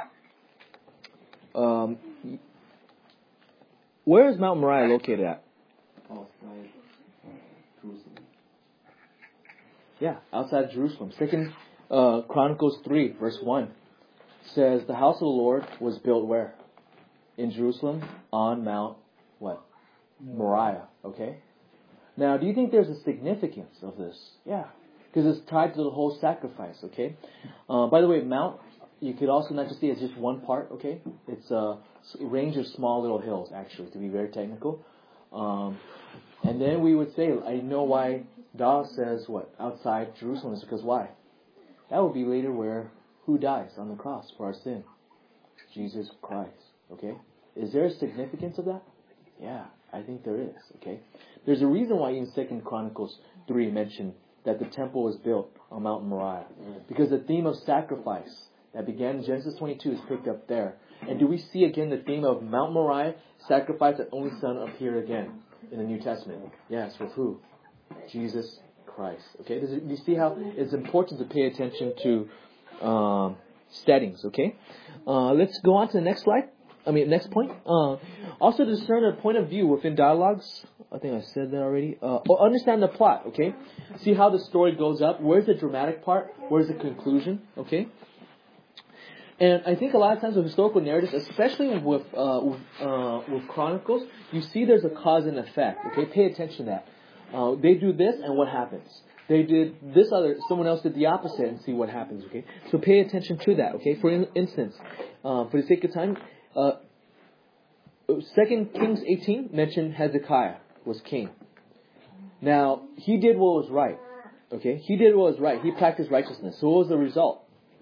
Zion. Um, where is Mount Moriah located at? Outside Jerusalem. Yeah, outside Jerusalem. Second uh, Chronicles three, verse one says the house of the Lord was built where? In Jerusalem, on Mount what? Moriah. Okay. Now, do you think there's a significance of this? Yeah, because it's tied to the whole sacrifice. Okay. Uh, by the way, Mount, you could also not just see it as just one part. Okay, it's a range of small little hills, actually, to be very technical. Um, and then we would say, I know why God says what? Outside Jerusalem is because why? That will be later where who dies on the cross for our sin? Jesus Christ. Okay? Is there a significance of that? Yeah, I think there is. Okay? There's a reason why in Second Chronicles three mentioned that the temple was built on Mount Moriah. Because the theme of sacrifice that began in Genesis twenty-two is picked up there. And do we see again the theme of Mount Moriah, sacrifice that only Son appear again in the New Testament? Yes, with who? Jesus Christ. Okay, Does it, do you see how it's important to pay attention to um, settings? Okay, uh, let's go on to the next slide. I mean, next point. Uh, also, discern a point of view within dialogues. I think I said that already. Uh, or understand the plot. Okay, see how the story goes up. Where's the dramatic part? Where's the conclusion? Okay. And I think a lot of times with historical narratives, especially with uh, with, uh, with chronicles, you see there's a cause and effect. Okay, pay attention to that. Uh, they do this, and what happens? They did this other. Someone else did the opposite, and see what happens. Okay, so pay attention to that. Okay, for in, instance, uh, for the sake of time, uh, Second Kings eighteen mentioned Hezekiah was king. Now he did what was right. Okay, he did what was right. He practiced righteousness. So what was the result?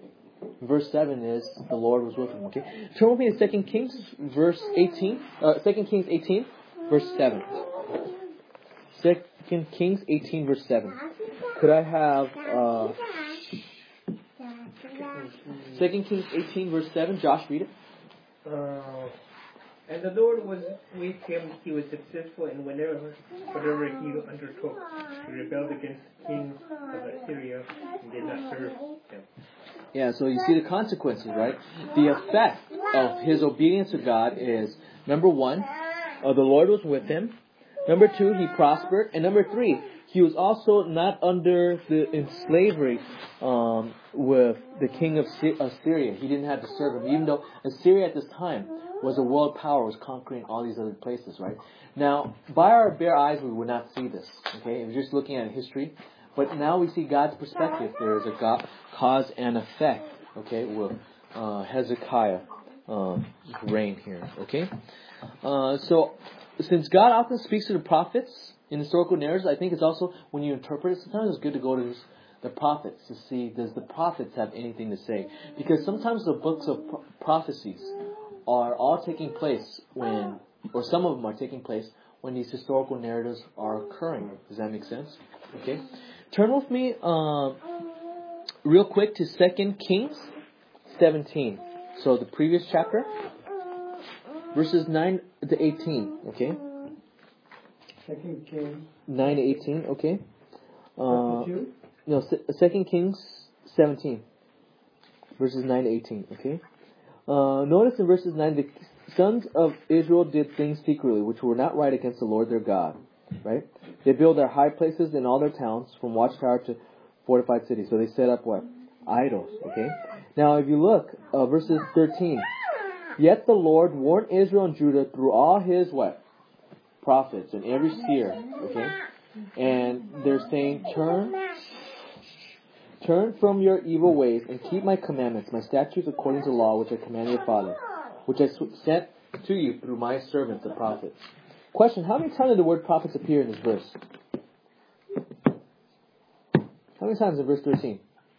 Verse seven is the Lord was with him. Okay, turn with me to Second Kings, verse eighteen. Uh, Second Kings eighteen, verse seven. Second Kings eighteen, verse seven. Could I have uh, Second Kings eighteen, verse seven? Josh, read it. Uh, and the Lord was with him. He was successful in whenever, whatever he undertook. He rebelled against kings of Assyria and did not serve them. Yeah, so you see the consequences, right? The effect of his obedience to God is, number one, uh, the Lord was with him. Number two, he prospered. And number three, he was also not under the in slavery um, with the king of Assyria. He didn't have to serve him, even though Assyria at this time was a world power, was conquering all these other places, right? Now, by our bare eyes, we would not see this, okay? If we're just looking at history. But now we see God's perspective. There is a God, cause and effect, okay, with uh, Hezekiah um, reign here, okay? Uh, so, since God often speaks to the prophets in historical narratives, I think it's also, when you interpret it, sometimes it's good to go to the prophets to see, does the prophets have anything to say? Because sometimes the books of pro- prophecies are all taking place when, or some of them are taking place when these historical narratives are occurring. Does that make sense? Okay. Turn with me um, real quick to Second Kings seventeen. So the previous chapter, verses nine to eighteen. Okay. Second Kings. Nine to eighteen. Okay. Uh, Chapter two? no, Second Kings seventeen, verses nine to eighteen. Okay. Uh, notice in verses nine, the sons of Israel did things secretly, which were not right against the Lord their God. Right? They built their high places in all their towns, from watchtower to fortified cities. So they set up what? Idols. Okay? Now, if you look, uh, verses thirteen. Yet the Lord warned Israel and Judah through all his what? Prophets and every seer. Okay? And they're saying, turn, turn from your evil ways and keep my commandments, my statutes according to law, which I commanded your father, which I sent to you through my servants, the prophets. Question, how many times did the word prophets appear in this verse? How many times in verse thirteen?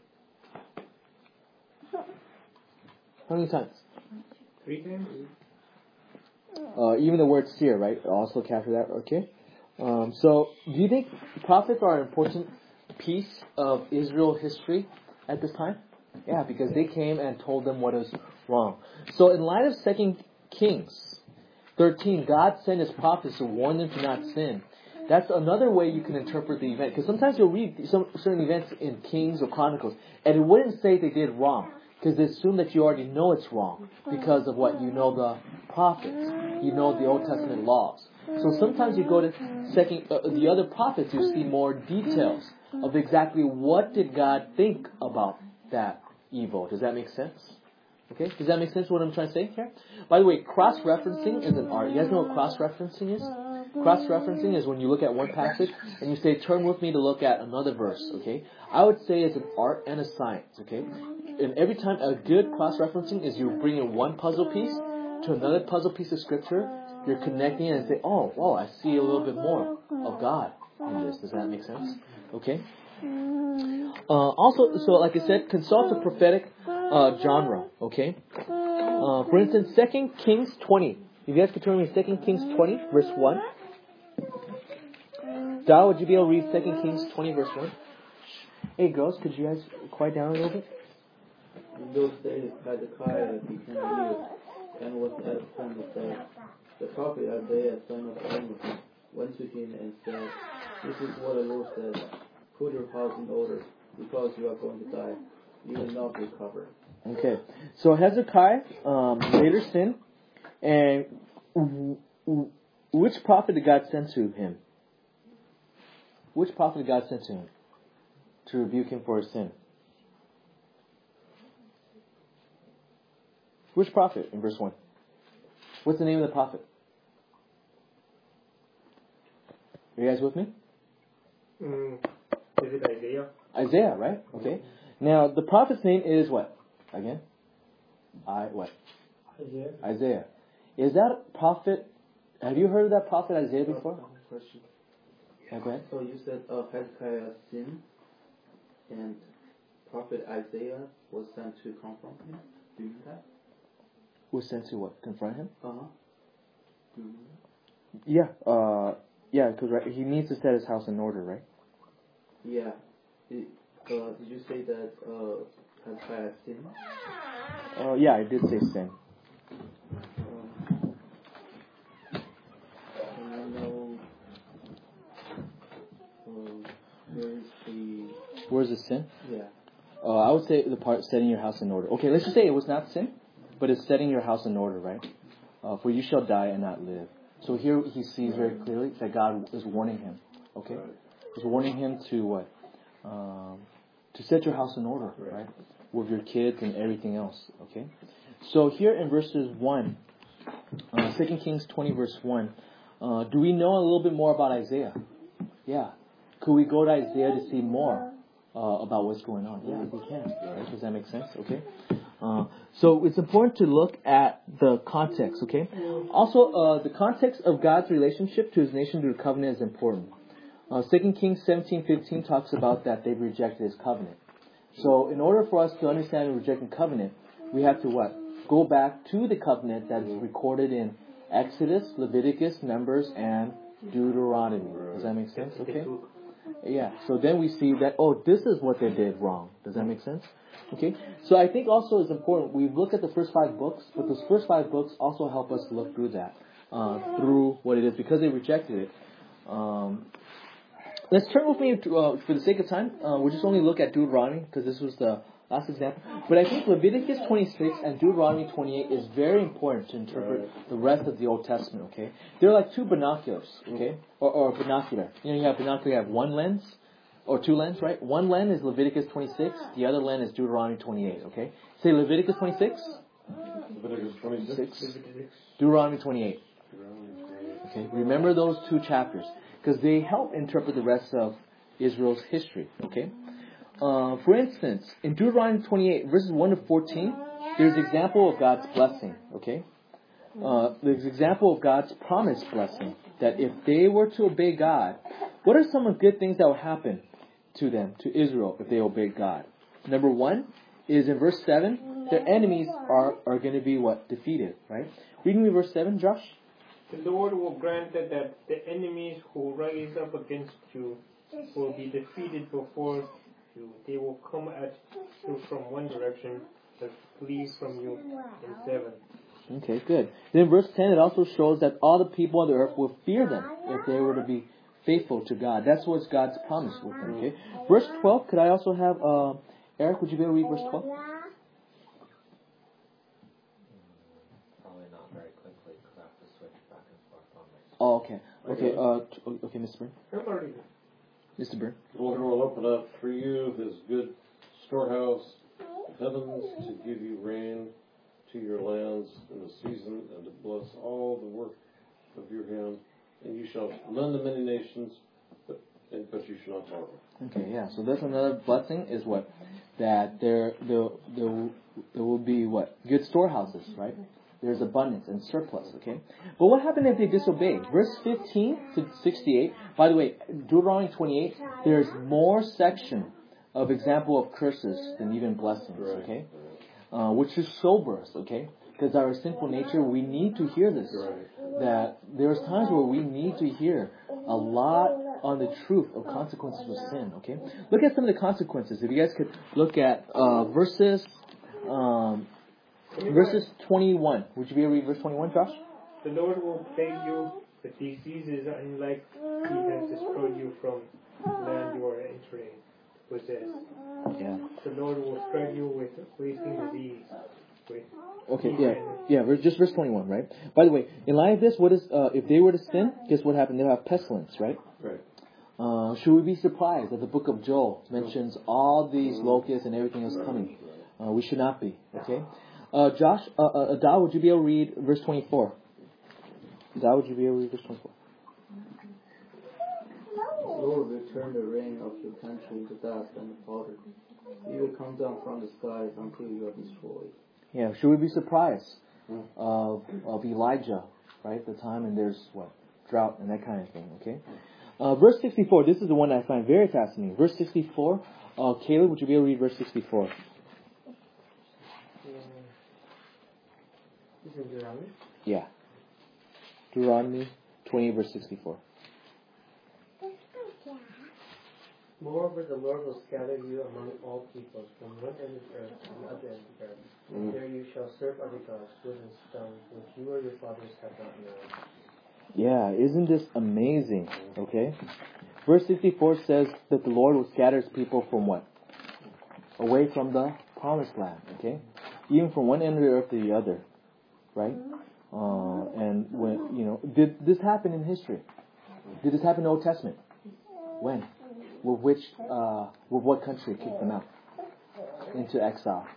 How many times? Three times? Uh, even the word seer, right? Also capture that, okay? Um, so, do you think prophets are an important piece of Israel history at this time? Yeah, because they came and told them what is wrong. So, in light of Second Kings thirteen, God sent his prophets to warn them to not sin. That's another way you can interpret the event. Because sometimes you'll read some certain events in Kings or Chronicles, and it wouldn't say they did wrong. Because they assume that you already know it's wrong. Because of what? You know the prophets. You know the Old Testament laws. So sometimes you go to second, uh, the other prophets, you see more details of exactly what did God think about that evil. Does that make sense? Okay, does that make sense what I'm trying to say here? By the way, cross-referencing is an art. You guys know what cross-referencing is? Cross-referencing is when you look at one passage and you say, turn with me to look at another verse, okay? I would say it's an art and a science, okay? And every time a good cross-referencing is you bring in one puzzle piece to another puzzle piece of scripture, you're connecting it and say, oh, wow, I see a little bit more of God in this. Does that make sense? Okay? Uh, also, so like I said, consult the prophetic uh, genre, okay? Uh, for instance, Second Kings twenty. If you guys could turn me to Second Kings twenty, verse one. Dal, would you be able to read Second Kings twenty, verse one? Hey, girls, could you guys quiet down a little bit? In those days, Hezekiah became ill and was at home with death. The prophet Isaiah, son of Amos, went to him and said, this is what the Lord says, put your house in order, because you are going to die. You will not recover. Okay, so Hezekiah um, later sinned, and w- w- which prophet did God send to him? Which prophet did God send to him to rebuke him for his sin? Which prophet in verse one? What's the name of the prophet? Are you guys with me? Mm, is it Isaiah? Isaiah, right? Okay. Now, the prophet's name is what? Again? I what? Isaiah. Isaiah. Is that prophet? Have you heard of that prophet Isaiah before? Question. Yeah, go ahead. So you said uh, Hezekiah sinned and prophet Isaiah was sent to confront him? Do you know that? Was sent to what? Confront him? Uh huh. Do you know that? Yeah. Uh, yeah, because right, he needs to set his house in order, right? Yeah. It, uh, did you say that uh, Hezekiah had sinned? Uh, yeah, I did say sin. Um, and I know uh, where is the... Where's the sin? Yeah. Uh, I would say the part setting your house in order. Okay, let's just say it was not sin, but it's setting your house in order, right? Uh, for you shall die and not live. So here he sees very clearly that God is warning him. Okay, he's warning him to what? Um, to set your house in order, right? With your kids and everything else. Okay. So here in verses one, uh, Second Kings twenty verse one, uh, do we know a little bit more about Isaiah? Yeah. Could we go to Isaiah to see more uh, about what's going on? Yeah, we can. Right? Does that make sense? Okay. Uh, so it's important to look at the context. Okay. Also, uh, the context of God's relationship to His nation through the covenant is important. Uh, Second Kings seventeen fifteen talks about that they've rejected His covenant. So in order for us to understand rejecting covenant, we have to what? Go back to the covenant that is recorded in Exodus, Leviticus, Numbers, and Deuteronomy. Does that make sense? Okay. Yeah. So then we see that, oh, this is what they did wrong. Does that make sense? Okay. So I think also it's important. We look at the first five books, but those first five books also help us look through that, uh, through what it is, because they rejected it. Um, let's turn with me to, uh, for the sake of time. Uh, we'll just only look at Deuteronomy because this was the last example. But I think Leviticus twenty-six and Deuteronomy twenty-eight is very important to interpret the rest of the Old Testament. Okay, they're like two binoculars. Okay, or, or binocular. You know, you have binocular. You have one lens. Or two lens, right? One lens is Leviticus twenty-six. The other lens is Deuteronomy twenty-eight, okay? Say Leviticus twenty-six. Leviticus twenty-six. Deuteronomy twenty-eight. Okay, remember those two chapters. Because they help interpret the rest of Israel's history, okay? Uh, for instance, in Deuteronomy twenty-eight, verses one to fourteen, there's an example of God's blessing, okay? Uh, there's an example of God's promised blessing. That if they were to obey God, what are some of the good things that will happen to them, to Israel, if they obey God? Number one is in verse seven, their enemies are, are going to be what? Defeated, right? Read me verse seven, Josh. The Lord will grant that, that the enemies who rise up against you will be defeated before you. They will come at you from one direction, but flee from you in seven. Okay, good. Then in verse ten, it also shows that all the people on the earth will fear them if they were to be faithful to God. That's what's God's promise with them, okay? Verse twelve, could I also have, uh, Eric, would you be able to read verse twelve? Probably not very quickly because I have to switch back and forth on my screen. Oh, okay. Okay, uh, t- okay, Mister Byrne. Mister Byrne. The Lord will open up for you His good storehouse, heavens, to give you rain to your lands in the season, and to bless all the work of your hand. And you shall lend to many nations, but, and, but you shall not borrow. Okay, yeah. So that's another blessing is what? That there, there, there, there will be what? Good storehouses, right? There's abundance and surplus, okay? But what happened if they disobey? Verse fifteen to sixty-eight. By the way, Deuteronomy twenty-eight, there's more section of example of curses than even blessings, okay? Uh, which should sober us, okay? Because our sinful nature, we need to hear this. That there's times where we need to hear a lot on the truth of consequences of sin, okay? Look at some of the consequences. If you guys could look at uh, verses um, verses twenty-one. Would you be able to read verse twenty-one, Josh? The Lord will plague you with diseases unlike He has destroyed you from land you are entering to possess. Yeah. The Lord will strike you with wasting disease. With Okay, yeah, yeah, ver- just verse twenty-one, right? By the way, in light of this, what is, uh, if they were to sin, guess what happened? They'll have pestilence, right? Right. Uh, should we be surprised that the book of Joel mentions all these locusts and everything else coming? Uh, we should not be, okay? Uh, Josh, uh, uh, Adal, would you be able to read verse twenty-four? Adal, would you be able to read verse twenty-four? The Lord will turn the rain of your country into dust and powder. It will come down from the skies until you are destroyed. Yeah, should we be surprised of, of Elijah, right? The time and there's what? Drought and that kind of thing, okay? Uh, verse sixty-four, this is the one I find very fascinating. Verse sixty-four, uh, Caleb, would you be able to read verse sixty-four? This is Deuteronomy. Yeah. Deuteronomy twenty, verse sixty-four. Moreover, the Lord will scatter you among all peoples, from one end of the earth to the other end of the earth. And there you shall serve other gods, wood and stone, which you or your fathers have not known. Yeah, isn't this amazing? Okay. Verse sixty-four says that the Lord will scatter his people from what? Away from the promised land. Okay. Even from one end of the earth to the other. Right? Uh, and when, you know, did this happen in history? Did this happen in the Old Testament? When? With which, uh, with what country kicked them out into exile?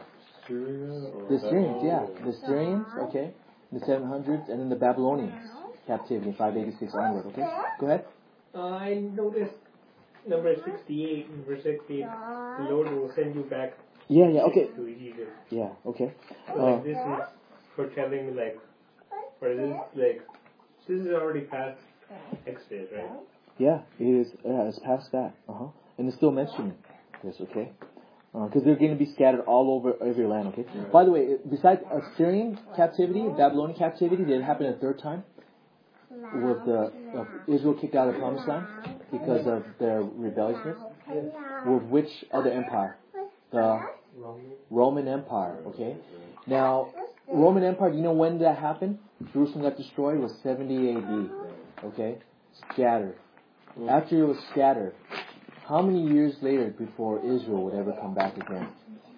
Syria or The Syrians, yeah. Babylon? The Syrians, okay. In the seven hundreds, and then the Babylonians. Captivity, five eighty-six onward, okay? Go ahead. Uh, I noticed number sixty-eight, in verse sixty-eight, the Lord will send you back Yeah, yeah, okay. to Egypt. Yeah, okay. So, Uh, like, this is foretelling, like, or this, like, this is already past Exodus, right? yeah, it is, yeah, it's past that. Uh-huh. And it's still mentioning this, okay? Because they're going to be scattered all over every land, okay? By the way, it- besides Assyrian captivity, Babylonian captivity, did it happen a third time? With the uh, Israel kicked out of the promised land because of their rebelliousness? With which other empire? The Roman Empire, okay? Now, Roman Empire, do you know when that happened? Jerusalem got destroyed was seventy A D, okay? Scattered. After it was scattered, how many years later before Israel would ever come back again?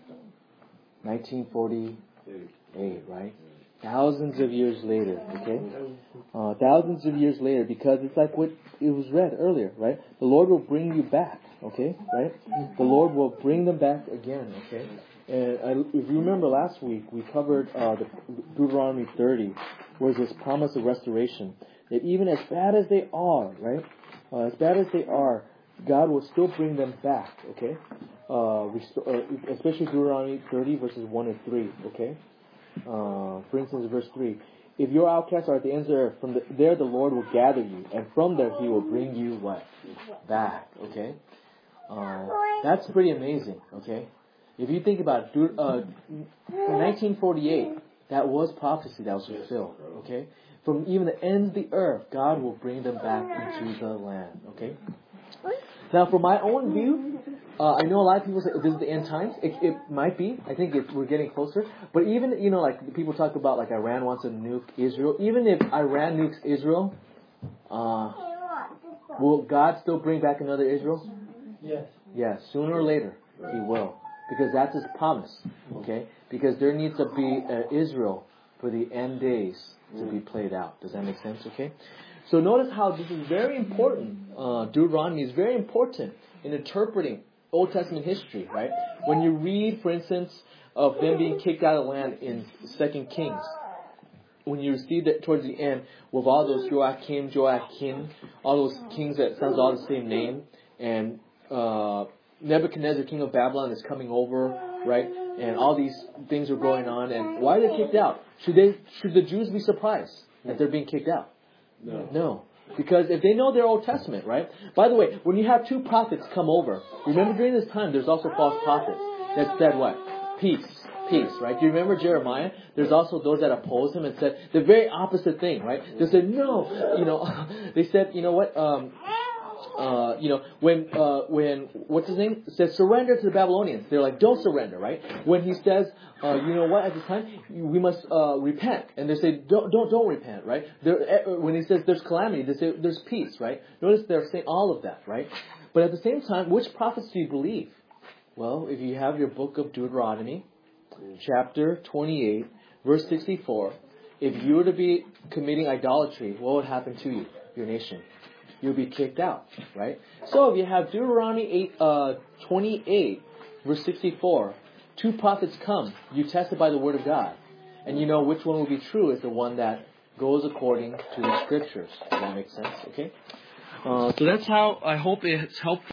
nineteen forty-eight, right? Thousands of years later, okay? Uh, thousands of years later, because it's like what it was read earlier, right? The Lord will bring you back, okay? Right? The Lord will bring them back again, okay? And I, if you remember last week, we covered uh, the Deuteronomy thirty, where there's this promise of restoration. That even as bad as they are, right? Uh, as bad as they are, God will still bring them back, okay? Uh, restore, uh, especially Deuteronomy thirty, verses one and three, okay? Uh, for instance, verse three. If your outcasts are at the ends of the earth, from the, there the Lord will gather you, and from there He will bring you what? Back, okay? Uh, that's pretty amazing, okay? If you think about it, uh, nineteen forty-eight, that was prophecy that was fulfilled, okay? From even the ends of the earth, God will bring them back into the land, okay? Now, from my own view, uh, I know a lot of people say this is the end times. It, it might be. I think it, we're getting closer. But even, you know, like people talk about like Iran wants to nuke Israel. Even if Iran nukes Israel, uh, will God still bring back another Israel? Yes. Yes, sooner or later He will, because that's His promise. Okay, because there needs to be uh, Israel for the end days to be played out. Does that make sense? Okay. So notice how this is very important. Uh, Deuteronomy is very important in interpreting Old Testament history, right? When you read, for instance, of them being kicked out of the land in Second Kings, when you see that towards the end, with all those Joachim, Joachim, all those kings that sounds all the same name, and uh, Nebuchadnezzar, king of Babylon, is coming over, right? And all these things are going on, and why are they kicked out? Should they? Should the Jews be surprised that they're being kicked out? No. No. Because if they know their Old Testament, right? By the way, when you have two prophets come over, remember during this time there's also false prophets that said what? Peace. Peace, right? Do you remember Jeremiah? There's also those that opposed him and said the very opposite thing, right? They said, no, you know, they said, you know what, um, uh, you know, when, uh, when, what's his name? Says surrender to the Babylonians. They're like, don't surrender, right? When he says, uh, you know what, at this time, we must, uh, repent. And they say, don't, don't, don't repent, right? There, when he says there's calamity, they say there's peace, right? Notice they're saying all of that, right? But at the same time, which prophets do you believe? Well, if you have your book of Deuteronomy, chapter twenty-eight, verse sixty-four, if you were to be committing idolatry, what would happen to you, your nation? You'll be kicked out, right? So if you have Deuteronomy eight, uh, twenty-eight, verse sixty-four, two prophets come, you tested by the word of God, and you know which one will be true is the one that goes according to the scriptures. Does that make sense? Okay? Uh, so that's how I hope it's helpful.